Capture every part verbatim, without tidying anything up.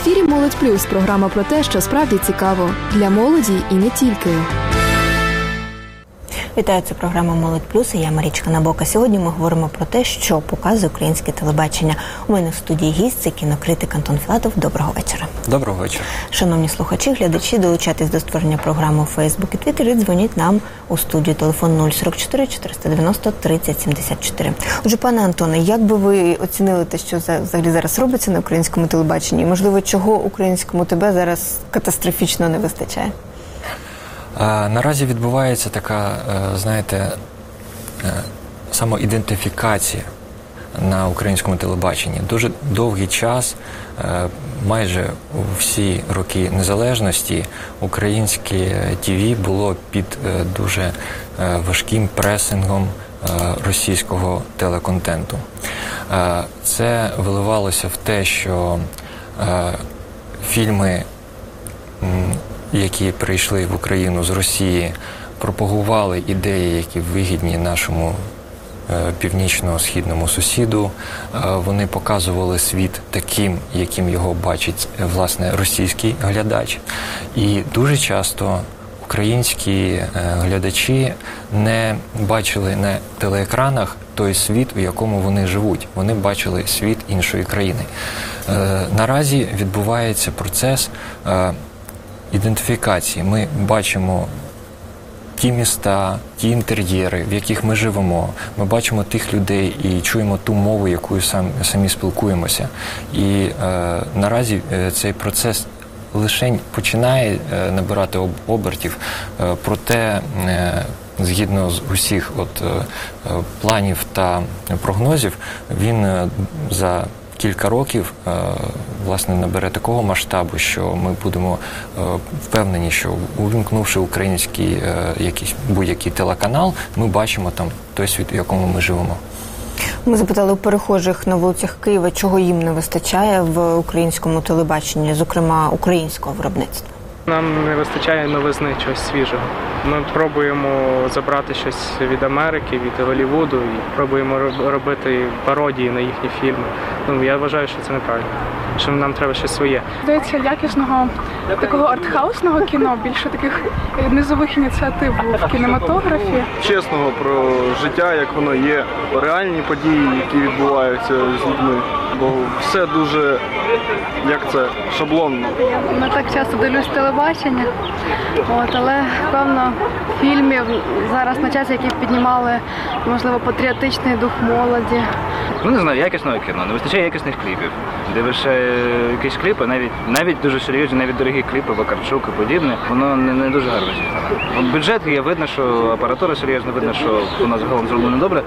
ефірі «Молодь Плюс» – програма про те, що справді цікаво. Для молоді і не тільки. Вітаю, це програма «Молодь Плюс» і я Марічка Набока. Сьогодні ми говоримо про те, що показує українське телебачення. У мене в студії гість – це кінокритик Антон Філатов. Доброго вечора. Доброго вечора. Шановні слухачі, глядачі, долучайтесь до створення програми у Фейсбук і Твіттер і дзвоніть нам у студію. Телефон нуль сорок чотири чотириста дев'яносто тридцять сімдесят чотири. Отже, пане Антоне, як би ви оцінили те, що взагалі зараз робиться на українському телебаченні? І, можливо, чого українському ТБ зараз катастрофічно не вистачає? Наразі відбувається така, знаєте, самоідентифікація на українському телебаченні. Дуже довгий час, майже всі роки незалежності, українське ТВ було під дуже важким пресингом російського телеконтенту. Це виливалося в те, що фільми, які прийшли в Україну з Росії, пропагували ідеї, які вигідні нашому е, північно-східному сусіду. Е, вони показували світ таким, яким його бачить, е, власне, російський глядач. І дуже часто українські е, глядачі не бачили на телеекранах той світ, у якому вони живуть. Вони бачили світ іншої країни. Е, наразі відбувається процес е, ідентифікації. Ми бачимо ті міста, ті інтер'єри, в яких ми живемо. Ми бачимо тих людей і чуємо ту мову, якою сам, самі спілкуємося. І е, наразі е, цей процес лише починає е, набирати об, обертів, е, проте е, згідно з усіх от, е, планів та прогнозів, він е, за кілька років, власне, набере такого масштабу, що ми будемо впевнені, що увімкнувши український якийсь будь-який телеканал, ми бачимо там той світ, у якому ми живемо. Ми запитали у перехожих на вулицях Києва, чого їм не вистачає в українському телебаченні, зокрема українського виробництва. Нам не вистачає новизни, чогось свіжого. Ми пробуємо забрати щось від Америки, від Голлівуду і пробуємо робити пародії на їхні фільми. Ну, я вважаю, що це неправильно, що нам треба щось своє. Здається, якісного такого артхаусного кіно, більше таких низових ініціатив в кінематографі. Чесного про життя, як воно є, реальні події, які відбуваються з людьми. Бо все дуже, як це, шаблонно. Не так часто дивлюсь телебачення, от, але, певно, фільмів зараз на час, які піднімали, можливо, патріотичний дух молоді. Ну, не знаю, якісного кіно, не вистачає якісних кліпів. Дивишся якісь кліпи, навіть, навіть дуже серйозні, навіть дорогі кліпи, Вакарчук і подібне, воно не, не дуже гарно зіграно. Бюджет є, видно, що апаратура серйозна, видно, що воно загалом зроблено добре,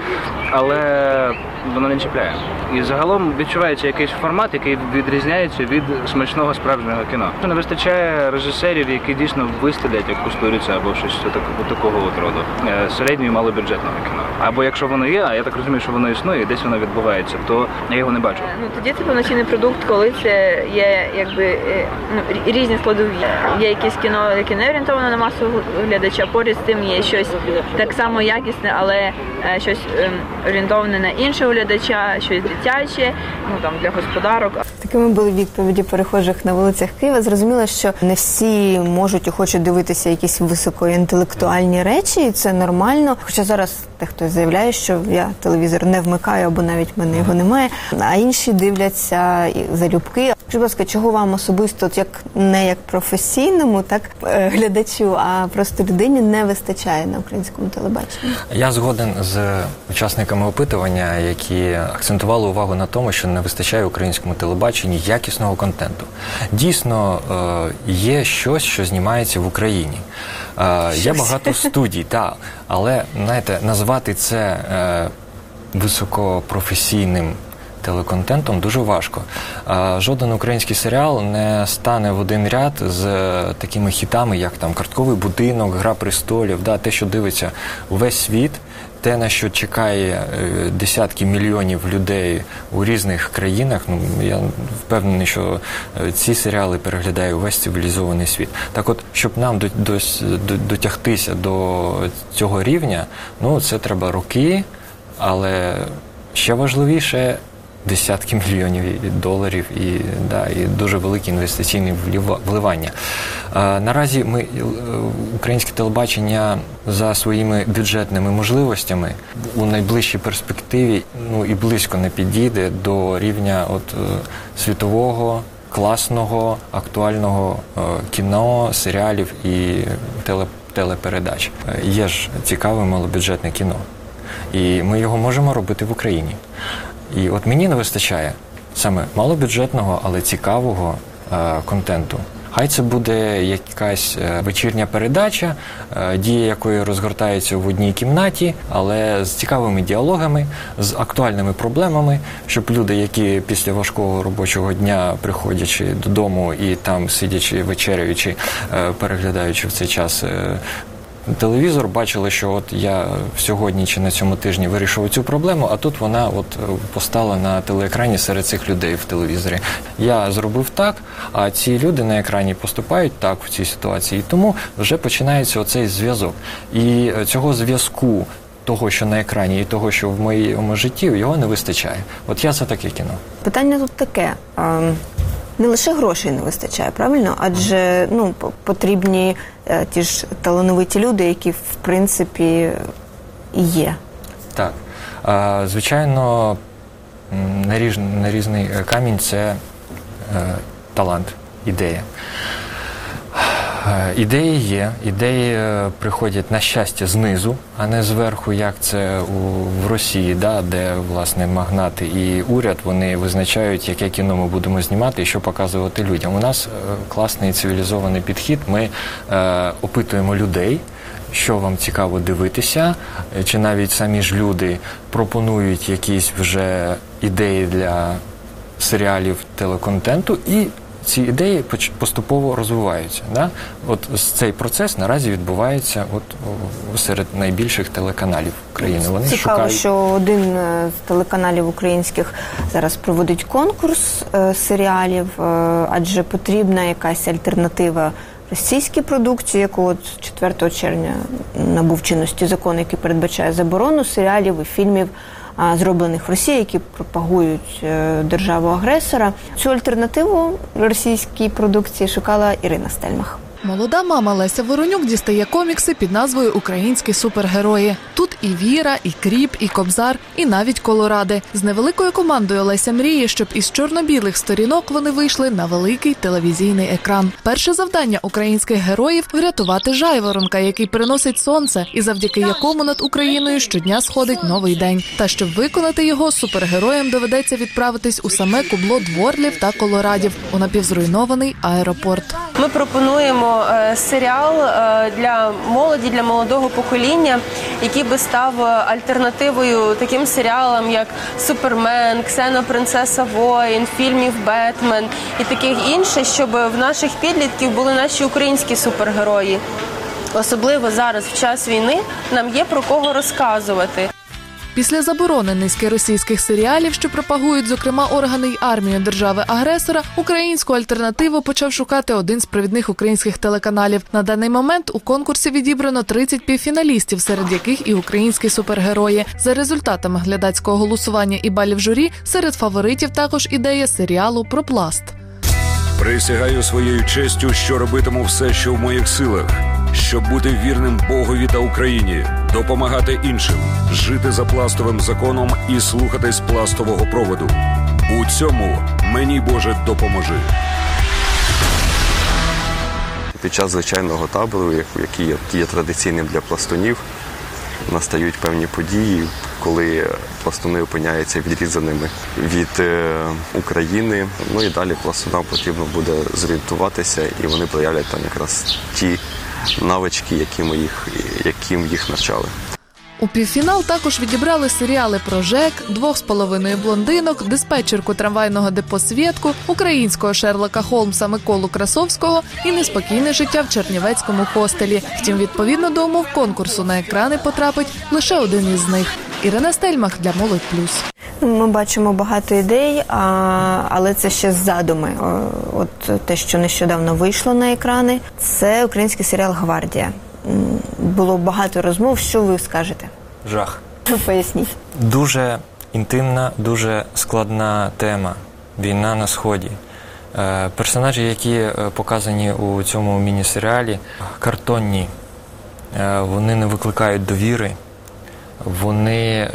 але воно не чіпляє. І загалом відчувається якийсь формат, який відрізняється від смачного справжнього кіно. Не вистачає режисерів, які дійсно вистрілять як Кустуриця або щось такого от роду. Середньої малобюджетного кіно. Або якщо воно є, а я так розумію, що воно існує, і десь воно відбувається, то я його не бачу. Ну, тоді це повноцінний продукт, коли це є якби ну, різні складові. Є якесь кіно, яке не орієнтовано на масового глядача, поряд з тим є щось так само якісне, але щось орієнтоване на іншого глядача, щось дитяче, ну там для господарок. Такими були відповіді перехожих на вулицях Києва. Зрозуміло, що не всі можуть і хочуть дивитися якісь високоінтелектуальні речі, і це нормально. Хоча зараз хтось заявляє, що я телевізор не вмикаю, або навіть в мене його немає, а інші дивляться залюбки. Скажіть, будь ласка, чого вам особисто, як не як професійному, так глядачу, а просто людині не вистачає на українському телебаченні? Я згоден з учасниками опитування, які акцентували увагу на тому, що не вистачає українському телебаченні якісного контенту. Дійсно, є щось, що знімається в Україні. Є багато студій, так, але, знаєте, назвати це високопрофесійним телеконтентом дуже важко. Жоден український серіал не стане в один ряд з такими хітами, як там «Картковий будинок», «Гра престолів», да, те, що дивиться увесь світ, те, на що чекає десятки мільйонів людей у різних країнах. Ну, я впевнений, що ці серіали переглядає увесь цивілізований світ. Так от, щоб нам до, до, до, дотягтися до цього рівня, ну, це треба роки, але ще важливіше десятки мільйонів доларів і, да, і дуже великі інвестиційні вливання. А, наразі ми, українське телебачення за своїми бюджетними можливостями у найближчій перспективі ну, і близько не підійде до рівня от, світового, класного, актуального е, кіно, серіалів і теле, телепередач. Е, є ж цікаве малобюджетне кіно. І ми його можемо робити в Україні. І от мені не вистачає саме малобюджетного, але цікавого е, контенту. Хай це буде якась вечірня передача, дія якої розгортається в одній кімнаті, але з цікавими діалогами, з актуальними проблемами, щоб люди, які після важкого робочого дня, приходячи додому і там сидячи, вечеряючи, переглядаючи в цей час телевізор, бачили, що от я сьогодні чи на цьому тижні вирішив цю проблему, а тут вона от постала на телеекрані серед цих людей в телевізорі. Я зробив так, а ці люди на екрані поступають так в цій ситуації. І тому вже починається оцей зв'язок. І цього зв'язку, того, що на екрані, і того, що в моєму житті, його не вистачає. От я за таке кіно. Питання тут таке. Не лише грошей не вистачає, правильно? Адже ну, потрібні е, ті ж талановиті люди, які, в принципі, і є. Так. А, звичайно, наріж, нарізний камінь – це е, талант, ідея. Е, ідеї є, ідеї е, приходять, на щастя, знизу, а не зверху, як це у, в Росії, да, де, власне, магнати і уряд, вони визначають, яке кіно ми будемо знімати і що показувати людям. У нас е, класний цивілізований підхід, ми е, опитуємо людей, що вам цікаво дивитися, чи навіть самі ж люди пропонують якісь вже ідеї для серіалів, телеконтенту, і ці ідеї поступово розвиваються. Да? От цей процес наразі відбувається от серед найбільших телеканалів України. Вони Цікаво, шукають... що один з телеканалів українських зараз проводить конкурс е, серіалів, е, адже потрібна якась альтернатива російській продукції, яку от четвертого червня набув чинності закон, який передбачає заборону серіалів і фільмів, зроблених в Росії, які пропагують державу-агресора. Цю альтернативу російській продукції шукала Ірина Стельмах. Молода мама Леся Воронюк дістає комікси під назвою «Українські супергерої». Тут і Віра, і Кріп, і Кобзар, і навіть Колоради. З невеликою командою Леся мріє, щоб із чорно-білих сторінок вони вийшли на великий телевізійний екран. Перше завдання українських героїв – врятувати жайворонка, який приносить сонце, і завдяки якому над Україною щодня сходить новий день. Та щоб виконати його, супергероям доведеться відправитись у саме кубло Дворлів та Колорадів, у напівзруйнований аеропорт. Ми пропонуємо серіал для молоді, для молодого покоління, який би став альтернативою таким серіалам, як «Супермен», «Ксена, принцеса воїн», фільмів «Бетмен» і таких інших, щоб в наших підлітків були наші українські супергерої. Особливо зараз, в час війни, нам є про кого розказувати. Після заборони низки російських серіалів, що пропагують, зокрема, органи й армію держави-агресора, українську альтернативу почав шукати один з провідних українських телеканалів. На даний момент у конкурсі відібрано тридцять півфіналістів, серед яких і українські супергерої. За результатами глядацького голосування і балів журі, серед фаворитів також ідея серіалу про пласт. Присягаю своєю честю, що робитиму все, що в моїх силах, щоб бути вірним Богові та Україні, допомагати іншим, жити за пластовим законом і слухатись пластового проводу. У цьому мені, Боже, допоможи. Під час звичайного табору, який є, є традиційним для пластунів, настають певні події, коли пластуни опиняються відрізаними від е, України. Ну і далі пластунам потрібно буде зорієнтуватися, і вони проявлять там якраз ті навички, яким їх, яким їх навчали. У півфінал також відібрали серіали про ЖЕК, «Двох з половиною блондинок», диспетчерку трамвайного депо «Свєтку», українського Шерлока Холмса Миколу Красовського і неспокійне життя в чернівецькому хостелі. Втім, відповідно до умов конкурсу на екрани потрапить лише один із них. Ірина Стельмах для Молодь Плюс. Ми бачимо багато ідей, але це ще задуми. От те, що нещодавно вийшло на екрани, це український серіал «Гвардія». Було багато розмов. Що ви скажете? Жах. Поясніть. Дуже інтимна, дуже складна тема – війна на Сході. Персонажі, які показані у цьому міні-серіалі, картонні, вони не викликають довіри, вони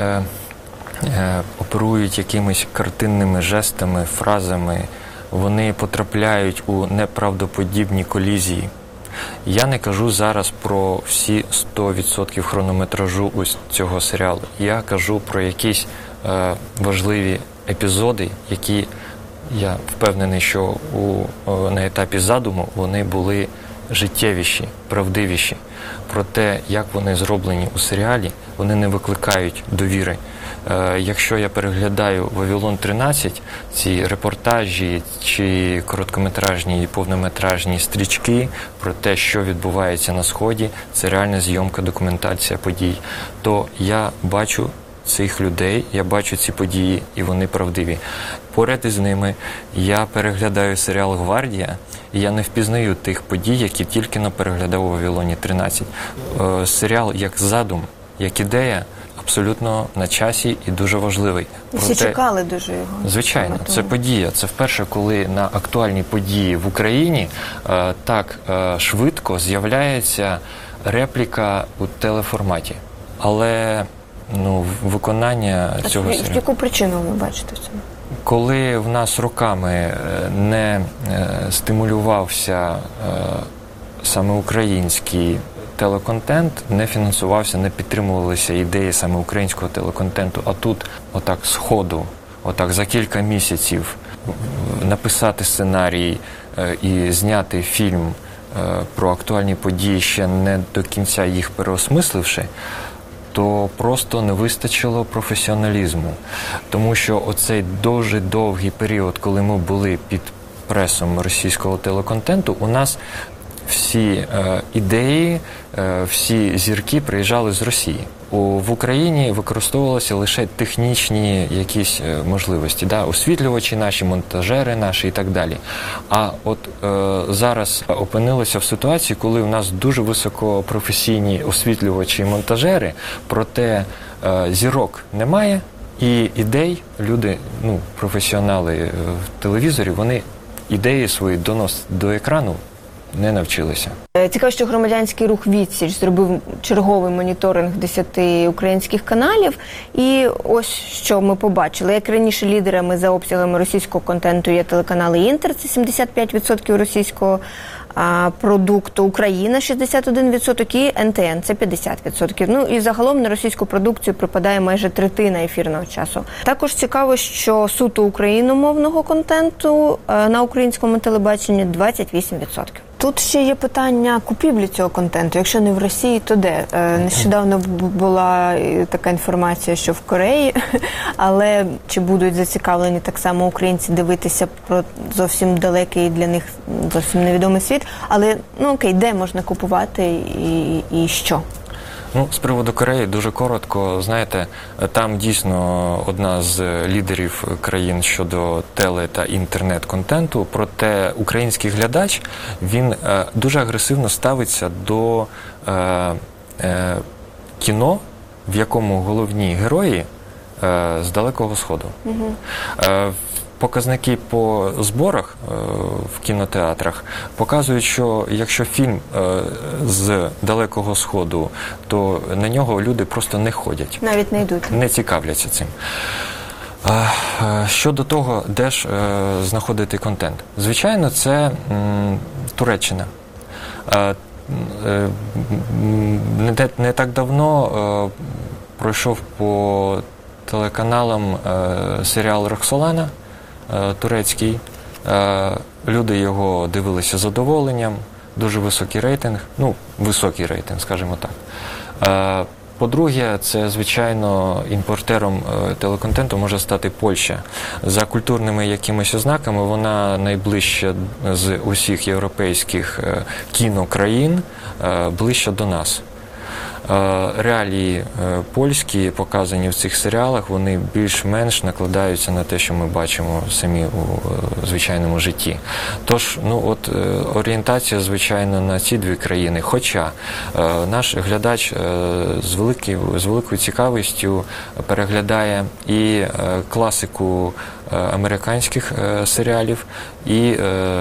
оперують якимись картинними жестами, фразами, вони потрапляють у неправдоподібні колізії. Я не кажу зараз про всі сто відсотків хронометражу ось цього серіалу. Я кажу про якісь е, важливі епізоди, які, я впевнений, що у, о, на етапі задуму вони були життєвіші, правдивіші. Про те, як вони зроблені у серіалі, вони не викликають довіри. Е, якщо я переглядаю «Вавилон тринадцять», ці репортажі чи короткометражні і повнометражні стрічки про те, що відбувається на Сході, це реальна зйомка, документація подій, то я бачу цих людей, я бачу ці події, і вони правдиві. Поряд із ними я переглядаю серіал «Гвардія», і я не впізнаю тих подій, які тільки но переглядав у «Вавилоні тринадцять». Е, серіал як задум, як ідея, абсолютно на часі і дуже важливий. Всі Проте, чекали дуже його. Звичайно, це подія. Це вперше, коли на актуальні події в Україні е, так е, швидко з'являється репліка у телеформаті. Але ну, виконання а цього серіалу... Яку причину ви бачите в цьому? Коли в нас роками не стимулювався саме український телеконтент, не фінансувався, не підтримувалися ідеї саме українського телеконтенту, а тут отак з ходу, отак за кілька місяців написати сценарій і зняти фільм про актуальні події, ще не до кінця їх переосмисливши, то просто не вистачило професіоналізму. Тому що оцей дуже довгий період, коли ми були під пресом російського телеконтенту, у нас всі е, ідеї, е, всі зірки приїжджали з Росії. У, в Україні використовувалися лише технічні якісь е, можливості, да? Освітлювачі наші, монтажери наші і так далі. А от е, зараз опинилися в ситуації, коли у нас дуже високопрофесійні освітлювачі і монтажери, проте е, зірок немає, і ідей люди, ну, професіонали в телевізорі, вони ідеї свої доносять до екрану, не навчилися. Цікаво, що громадянський рух «Відсіч» зробив черговий моніторинг десяти українських каналів. І ось що ми побачили. Як раніше лідерами за обсягами російського контенту є телеканали «Інтер», це сімдесят п'ять відсотків російського а, продукту, «Україна» – шістдесят один відсоток і ен те ен – це п'ятдесят відсотків. Ну і загалом на російську продукцію припадає майже третина ефірного часу. Також цікаво, що суто україномовного контенту а, на українському телебаченні двадцять вісім відсотків. Тут ще є питання купівлі цього контенту. Якщо не в Росії, то де? Нещодавно була така інформація, що в Кореї, але чи будуть зацікавлені так само українці дивитися про зовсім далекий для них зовсім невідомий світ. Але, ну окей, де можна купувати і, і що? Ну, з приводу Кореї дуже коротко. Знаєте, там дійсно одна з лідерів країн щодо теле- та інтернет-контенту, проте український глядач, він е, дуже агресивно ставиться до е, е, кіно, в якому головні герої е, з Далекого Сходу. Угу. Е, Показники по зборах е, в кінотеатрах показують, що якщо фільм е, з Далекого Сходу, то на нього люди просто не ходять. Навіть не йдуть. Не цікавляться цим. А, е, щодо того, де ж е, знаходити контент. Звичайно, це м, Туреччина. Е, е, не, не так давно е, пройшов по телеканалам е, серіал «Роксолана», турецький. Люди його дивилися з задоволенням, дуже високий рейтинг, ну, високий рейтинг, скажімо так. По-друге, це, звичайно, імпортером телеконтенту може стати Польща. За культурними якимись ознаками вона найближча з усіх європейських кінокраїн, ближча до нас. реалії польські, показані в цих серіалах, вони більш-менш накладаються на те, що ми бачимо самі у звичайному житті. Тож, ну от, орієнтація, звичайно, на ці дві країни. Хоча наш глядач з, великий, з великою цікавістю переглядає і класику американських серіалів, і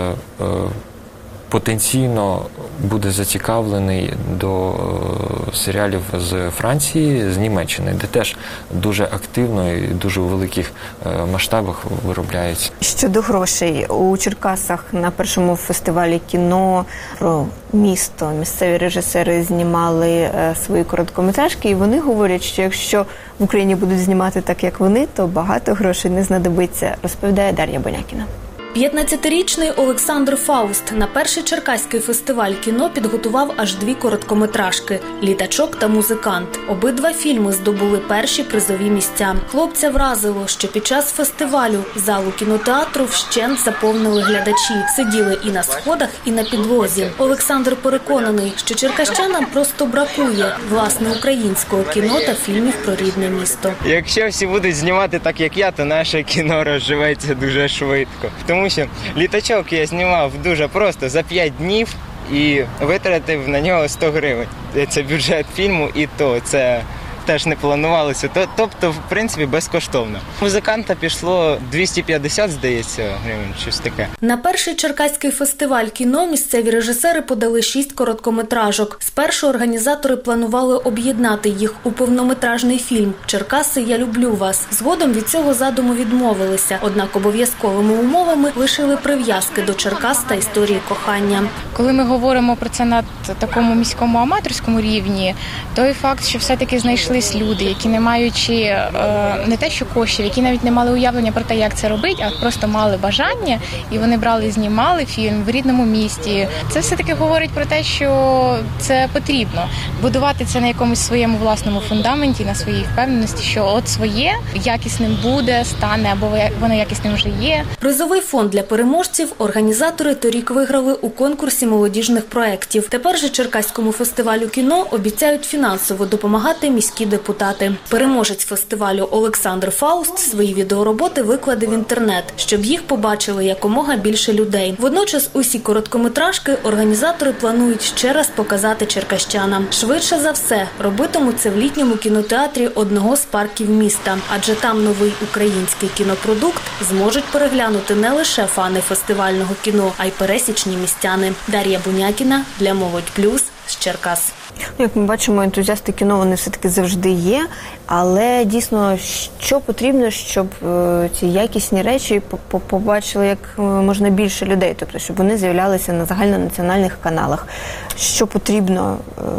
потенційно буде зацікавлений до серіалів з Франції, з Німеччини, де теж дуже активно і дуже у великих масштабах виробляється. Щодо грошей, у Черкасах на першому фестивалі кіно про місто місцеві режисери знімали свої короткометражки, і вони говорять, що якщо в Україні будуть знімати так, як вони, то багато грошей не знадобиться, розповідає Дар'я Бонякіна. п'ятнадцятирічний Олександр Фауст на перший черкаський фестиваль кіно підготував аж дві короткометражки «Літачок» та «Музикант». Обидва фільми здобули перші призові місця. Хлопця вразило, що під час фестивалю залу кінотеатру вщент заповнили глядачі. Сиділи і на сходах, і на підлозі. Олександр переконаний, що черкащанам просто бракує власне українського кіно та фільмів про рідне місто. Якщо всі будуть знімати так, як я, то наше кіно розживеться дуже швидко. Тому що «Літачок» я знімав дуже просто, за п'ять днів, і витратив на нього сто гривень. Це бюджет фільму, і то це теж не планувалося. Тобто, в принципі, безкоштовно. «Музиканта» пішло двісті п'ятдесят, здається, гривень, щось таке. На перший черкаський фестиваль кіно місцеві режисери подали шість короткометражок. Спершу організатори планували об'єднати їх у повнометражний фільм «Черкаси, я люблю вас». Згодом від цього задуму відмовилися, однак обов'язковими умовами лишили прив'язки до Черкас та історії кохання. Коли ми говоримо про це на такому міському аматорському рівні, той факт, що все-таки знайшли люди, які не маючи е, не те, що коштів, які навіть не мали уявлення про те, як це робити, а просто мали бажання, і вони брали і знімали фільм в рідному місті. Це все-таки говорить про те, що це потрібно. Будувати це на якомусь своєму власному фундаменті, на своїй впевненості, що от своє якісним буде, стане, або воно якісним вже є. Призовий фонд для переможців організатори торік виграли у конкурсі молодіжних проєктів. Тепер же Черкаському фестивалю кіно обіцяють фінансово допомагати міські депутати. Переможець фестивалю Олександр Фауст свої відеороботи викладе в інтернет, щоб їх побачили якомога більше людей. Водночас усі короткометражки організатори планують ще раз показати черкащанам. Швидше за все, робитимуть це в літньому кінотеатрі одного з парків міста, адже там новий український кінопродукт зможуть переглянути не лише фани фестивального кіно, а й пересічні містяни. Дар'я Бонякіна для Молодь Плюс з Черкас. Як ми бачимо, ентузіасти кіно, вони все-таки завжди є, але дійсно, що потрібно, щоб ці якісні речі побачили як можна більше людей, тобто, щоб вони з'являлися на загальнонаціональних каналах. Що потрібно,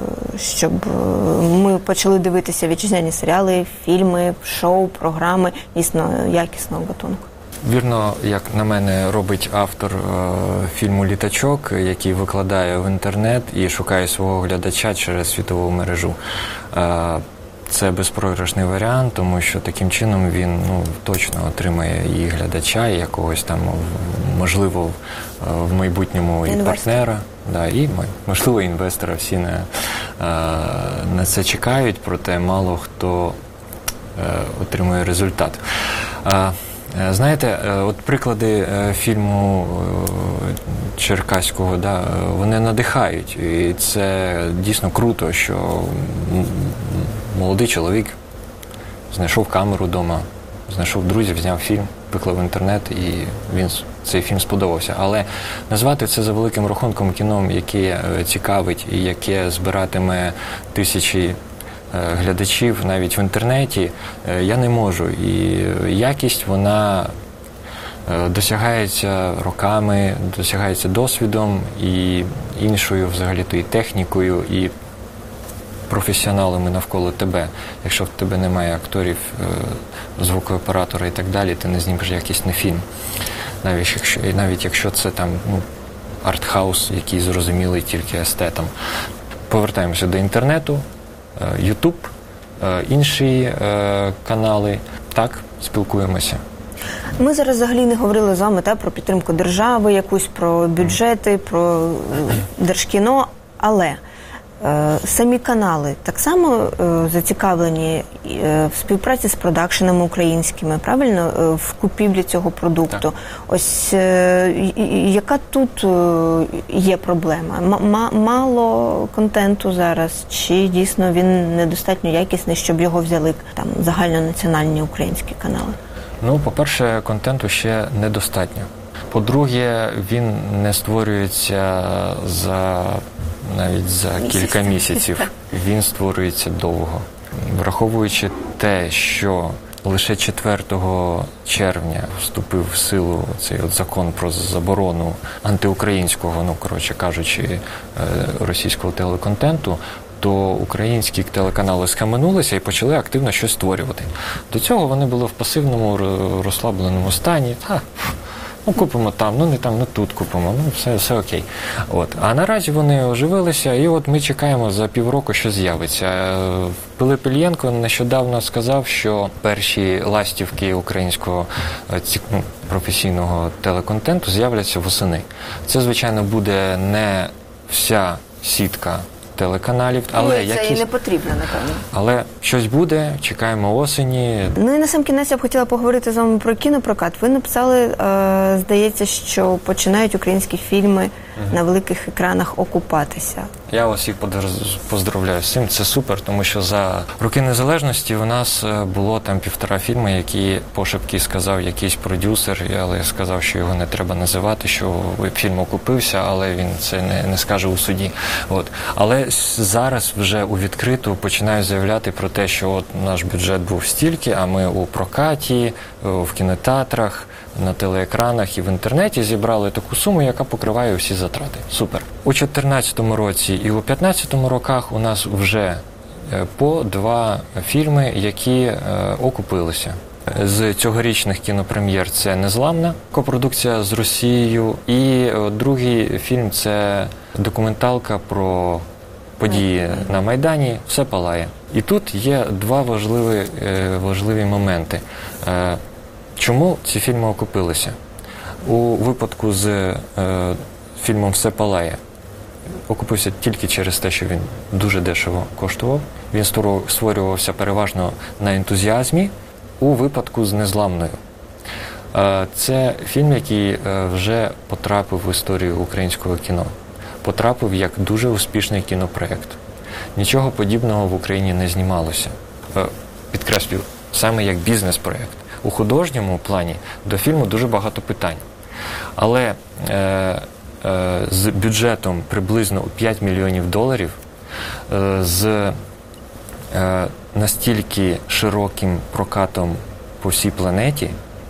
щоб ми почали дивитися вітчизняні серіали, фільми, шоу, програми дійсно якісного гатунку? Вірно, як на мене, робить автор е, фільму «Літачок», який викладає в інтернет і шукає свого глядача через світову мережу. Е, це безпрограшний варіант, тому що таким чином він ну, точно отримає і глядача, і якогось там, можливо, в майбутньому і партнера, да, і, можливо, інвестора. Всі на, е, на це чекають, проте мало хто е, отримує результат. Е, Знаєте, от приклади фільму черкаського, да, вони надихають. І це дійсно круто, що молодий чоловік знайшов камеру вдома, знайшов друзів, зняв фільм, виклав в інтернет, і він, цей фільм сподобався. Але назвати це за великим рахунком кіном, яке цікавить і яке збиратиме тисячі глядачів навіть в інтернеті, я не можу. І якість, вона досягається роками, досягається досвідом і іншою взагалі-то і технікою, і професіоналами навколо тебе. Якщо в тебе немає акторів, звукооператора і так далі, ти не знімеш якісний фільм. Навіть якщо, навіть якщо це там ну, артхаус, який зрозумілий тільки естетам. Повертаємося до інтернету. Ютуб, інші канали. Так, спілкуємося. Ми зараз взагалі не говорили з вами та, про підтримку держави, якусь про бюджети, про держкіно, але Самі канали так само зацікавлені в співпраці з продакшенами українськими, правильно, в купівлі цього продукту. Так. Ось яка тут є проблема? Мало контенту зараз, чи дійсно він недостатньо якісний, щоб його взяли там загальнонаціональні українські канали? Ну, по-перше, контенту ще недостатньо. По-друге, він не створюється за навіть за кілька місяців. Він створюється довго. Враховуючи те, що лише четвертого червня вступив в силу цей от закон про заборону антиукраїнського, ну, коротше кажучи, російського телеконтенту, то українські телеканали схаменулися і почали активно щось створювати. До цього вони були в пасивному, розслабленому стані. Ха, ну, купимо там, ну не там, ну тут купимо, ну все, все окей. От. А наразі вони оживилися, і от ми чекаємо за півроку, що з'явиться. Пилип Ільєнко нещодавно сказав, що перші ластівки українського професійного телеконтенту з'являться восени. Це, звичайно, буде не вся сітка телеканалів, але ну, це якісь... і не потрібно, напевно. Але щось буде, чекаємо осені. Ну і на сам кінець я б хотіла поговорити з вами про кінопрокат. Ви написали, е, здається, що починають українські фільми угу. на великих екранах окупатися. Я вас всіх поздравляю з цим, це супер, тому що за роки незалежності у нас було там півтора фільми, які пошепки сказав якийсь продюсер, але сказав, що його не треба називати, що фільм окупився, але він це не, не скаже у суді. От. Але зараз вже у відкриту починають заявляти про те, що от наш бюджет був стільки, а ми у прокаті, в кінотеатрах, на телеекранах і в інтернеті зібрали таку суму, яка покриває всі затрати. Супер. У чотирнадцятому році і у п'ятнадцятому роках у нас вже по два фільми, які окупилися. З цьогорічних кінопрем'єр це «Незламна», копродукція з Росією, і другий фільм – це документалка про події на Майдані «Все палає». І тут є два важливі, важливі моменти. Чому ці фільми окупилися? У випадку з е, фільмом «Все палає» окупився тільки через те, що він дуже дешево коштував. Він створювався переважно на ентузіазмі. У випадку з «Незламною». Е, це фільм, який е, вже потрапив в історію українського кіно. Потрапив як дуже успішний кінопроєкт. Нічого подібного в Україні не знімалося. Е, підкреслюю, саме як бізнес-проєкт. У художньому плані до фільму дуже багато питань. Але е, е, з бюджетом приблизно у п'ять мільйонів доларів, е, з е, настільки широким прокатом по всій планеті,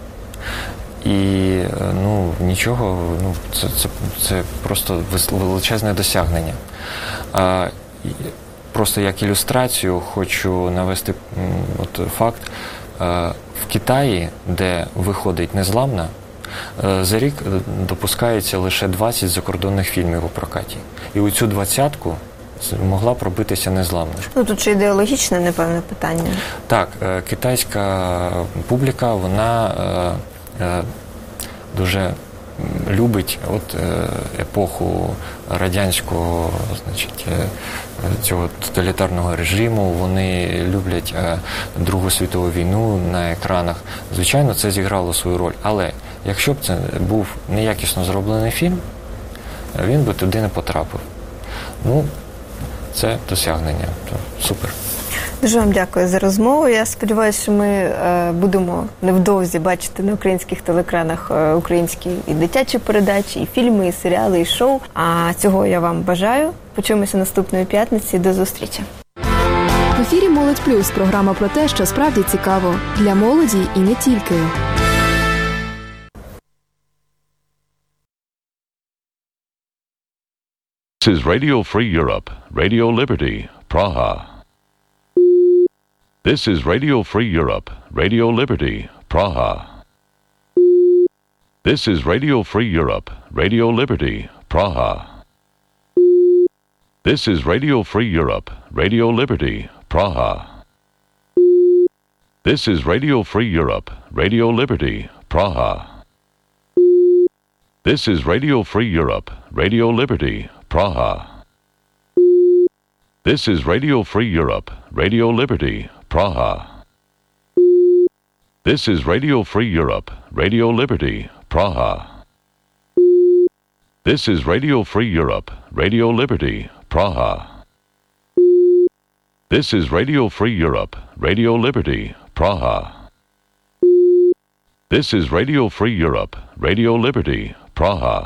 і е, ну, нічого, ну, це, це, це просто величезне досягнення. Е, просто як ілюстрацію хочу навести м, от, факт. В Китаї, де виходить «Незламна», за рік допускається лише двадцять закордонних фільмів у прокаті. І у цю двадцятку могла пробитися «Незламна». Ну, тут ще ідеологічне, непевне, питання. Так, китайська публіка, вона дуже любить от епоху радянського, значить, цього тоталітарного режиму, вони люблять Другу світову війну на екранах. Звичайно, це зіграло свою роль. Але якщо б це був неякісно зроблений фільм, він би туди не потрапив. Ну, це досягнення. Супер. Дуже вам дякую за розмову. Я сподіваюся, що ми е, будемо невдовзі бачити на українських телекранах е, українські і дитячі передачі, і фільми, і серіали, і шоу. А цього я вам бажаю. Почуємося наступної п'ятниці. До зустрічі. В ефірі «Молодь Плюс» – програма про те, що справді цікаво. Для молоді і не тільки. This is Radio Free Europe, Radio Liberty, Praha. This is Radio Free Europe, Radio Liberty, Praha. This is Radio Free Europe, Radio Liberty, Praha. This is Radio Free Europe, Radio Liberty, Praha. This is Radio Free Europe, Radio Liberty, Praha. This is Radio Free Europe, Radio Liberty, Praha. This is Radio Free Europe, Radio Liberty, Praha. This is Radio Free Europe, Radio Liberty, Praha. This is Radio Free Europe, Radio Liberty, Praha. This is Radio Free Europe, Radio Liberty, Praha. This is Radio Free Europe, Radio Liberty, Praha.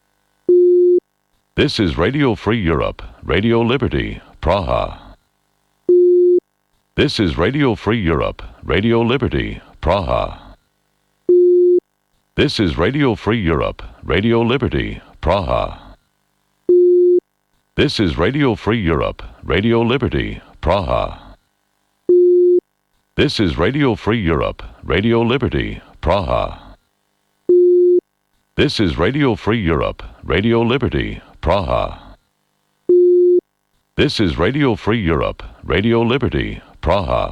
This is Radio Free Europe, Radio Liberty, Praha. This is Radio Free Europe, Radio Liberty, Praha. This is Radio Free Europe, Radio Liberty, Praha. This is Radio Free Europe, Radio Liberty, Praha. This is Radio Free Europe, Radio Liberty, Praha. This is Radio Free Europe, Radio Liberty, Praha. This is Radio Free Europe, Radio Liberty, Praha.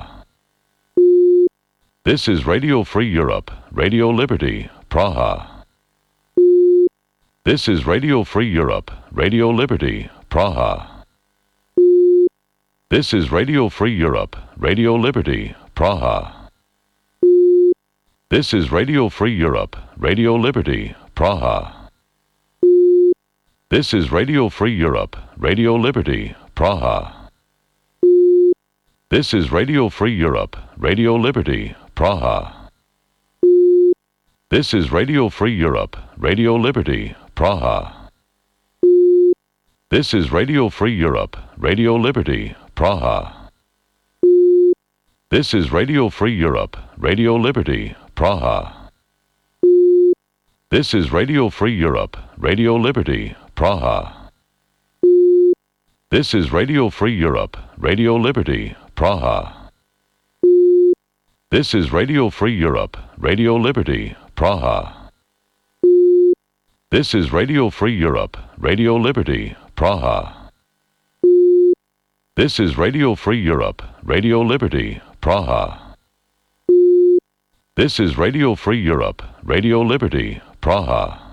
This is Radio Free Europe, Radio Liberty, Praha. This is Radio Free Europe, Radio Liberty, Praha. This is Radio Free Europe, Radio Liberty, Praha. This is Radio Free Europe, Radio Liberty, Praha. This is Radio Free Europe, Radio Liberty, Praha. This is Radio Free Europe, Radio Liberty, Praha. This is Radio Free Europe, Radio Liberty, Praha. This is Radio Free Europe, Radio Liberty, Praha. This is Radio Free Europe, Radio Liberty, Praha. This is Radio Free Europe, Radio Liberty, Praha. This is Radio Free Europe, Radio Liberty, Praha. This is Radio Free Europe, Radio Liberty, Praha. This is Radio Free Europe, Radio Liberty, Praha. This is Radio Free Europe, Radio Liberty, Praha. This is Radio Free Europe, Radio Liberty, Praha.